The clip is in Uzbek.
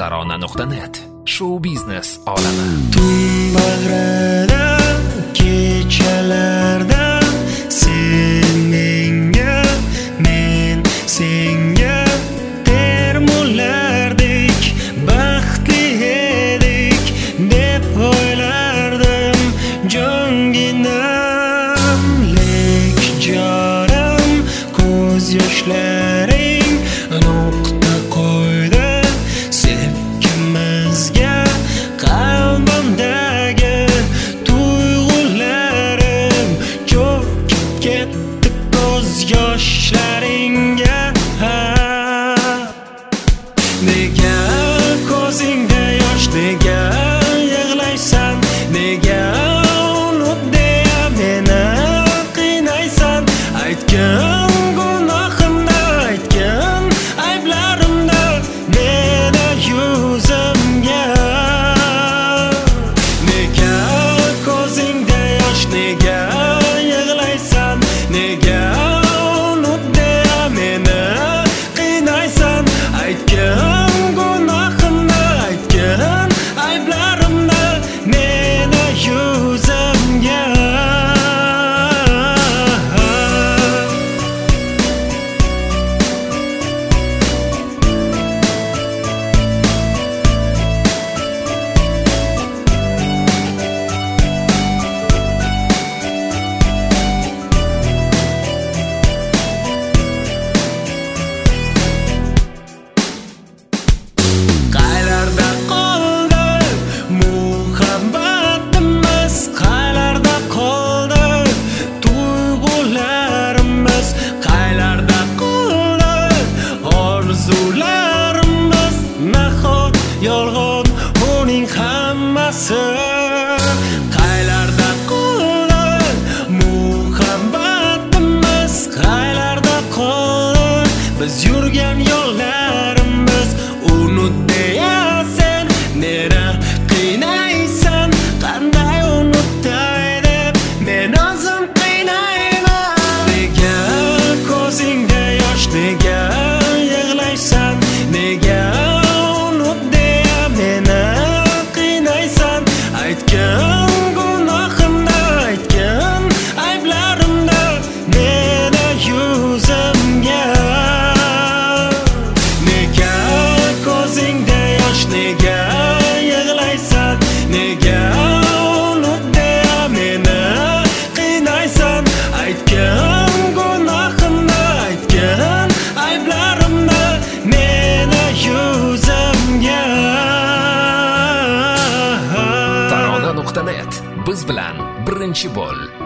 Tarona.net Show biznes olami. Tun bag'rida kechalarda sen menga, men senga termulardek baxtli edik deb o'ylardim jonginam. Lek jonim ko'z yoshlaring nuqta qo'ydi sevgimizga. Qalbimdagi tuyg'ularim cho'kib ketdi ko'z yoshlaringga. Nega ko'zingda yosh, nega yig'laysan, nega unut deya meni qiynaysan? Aytgin gunohimda, aytgin ayblarimda meni yuzimga. Nega ko'zingda yosh, nega yig'laysan, nega unut deya meni qiynaysan? Aytgin gunohimda, aytgin ayblarimda meni yuzimga. Qaylarda qoldi muhabbatimiz, qaylarda qoldi tuyg'ularimiz, qaylarda qoldi orzularimiz. Nahot yolg'on uning hammasi. Qaylarda qoldi muhabbatimiz, qaylarda qoldi biz yurgan yo'llarimiz. Unut deya sen meni qiynaysan, qanday unutay deb men o'zim qiynayman. Nega ko'zingda yosh, nega yig'laysan, nega unut deya meni qiynaysan? Aytgin gunohimda, aytgin ayblarimda meni yuzimga. Nega ko'zingda yosh, nega yig'laysan, nega unut deya meni qiynaysan? Aytgin gunohimda, aytgin ayblarimda meni yuzimga. Tarona.net Biz bilan birinchi bo'l.